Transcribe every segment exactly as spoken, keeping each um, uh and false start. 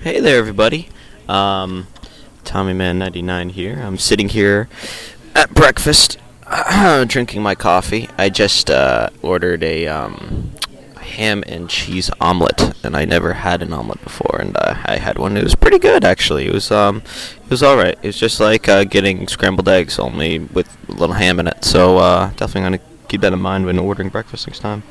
Hey there, everybody. Um, Tommy Man ninety-nine here. I'm sitting here at breakfast, drinking my coffee. I just uh, ordered a um, ham and cheese omelet, and I never had an omelet before, and uh, I had one. It was pretty good, actually. It was um, it was all right. It was just like uh, getting scrambled eggs, only with a little ham in it. So uh, definitely gonna keep that in mind when ordering breakfast next time.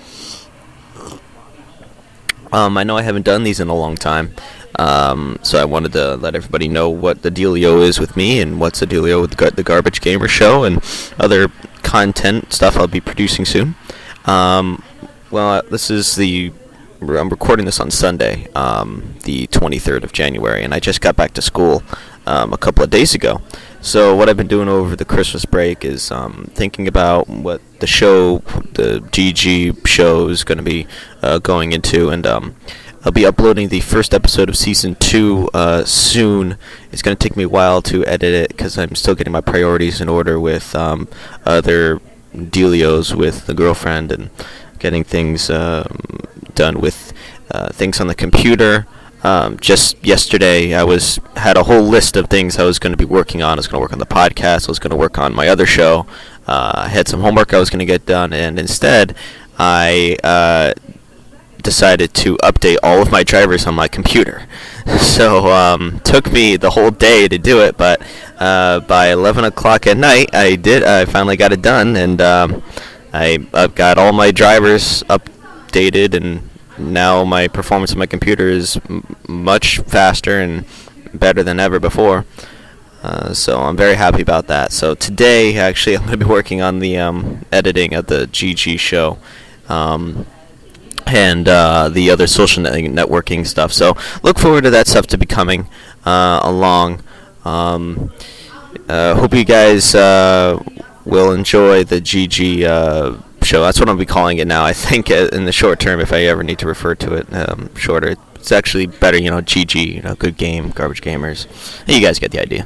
Um, I know I haven't done these in a long time. Um, so I wanted to let everybody know what the dealio is with me and what's the dealio with the, Gar- the Garbage Gamer Show and other content stuff I'll be producing soon. Um, well, uh, this is the... I'm recording this on Sunday, um, the twenty-third of January, and I just got back to school um, a couple of days ago. So what I've been doing over the Christmas break is um, thinking about what the show, the G G show, is going to be uh, going into, and um, I'll be uploading the first episode of Season two uh, soon. It's going to take me a while to edit it because I'm still getting my priorities in order with um, other dealios with the girlfriend and getting things um, done with uh, things on the computer. Um, just yesterday, I was had a whole list of things I was going to be working on. I was going to work on the podcast. I was going to work on my other show. Uh, I had some homework I was going to get done, and instead, I uh, decided to update all of my drivers on my computer. So um, took me the whole day to do it, but uh, by eleven o'clock at night, I did. I finally got it done, and um, I I've got all my drivers updated, and now my performance on my computer is m- much faster and better than ever before. Uh, so I'm very happy about that. So today, actually, I'm going to be working on the um, editing of the G G show. Um, and uh, the other social net- networking stuff. So look forward to that stuff to be coming uh, along. Um, uh, hope you guys uh, will enjoy the G G uh, show. That's what I'll be calling it now. I think uh, in the short term, if I ever need to refer to it um, shorter, it's actually better, you know, G G, you know, good game, Garbage Gamers. You guys get the idea.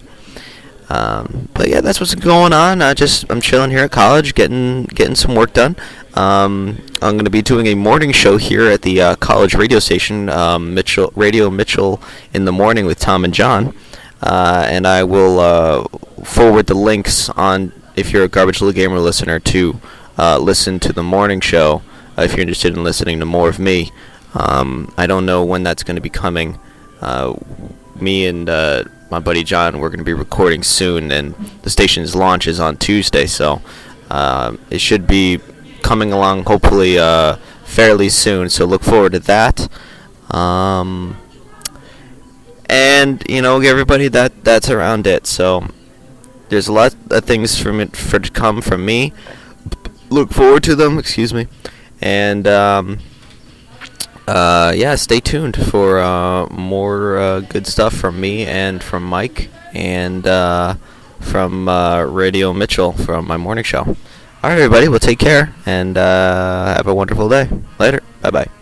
Um, but yeah, that's what's going on. I just I'm chilling here at college, getting getting some work done. Um, I'm going to be doing a morning show here at the uh, college radio station, um, Mitchell Radio Mitchell in the morning with Tom and John, uh, and I will uh, forward the links on if you're a Garbage Little Gamer listener to uh, listen to the morning show uh, if you're interested in listening to more of me. Um, I don't know when that's going to be coming. Uh, me and uh, my buddy John, we're going to be recording soon, and the station's launch is on Tuesday, so uh, it should be coming along hopefully uh, fairly soon, so look forward to that. Um, and, you know, everybody, that that's around it, so there's a lot of things from it for to come from me. Look forward to them, excuse me, and um, Uh, yeah, stay tuned for uh, more uh, good stuff from me and from Mike and uh, from uh, Radio Mitchell from my morning show. All right, everybody, well, take care and uh, have a wonderful day. Later. Bye-bye.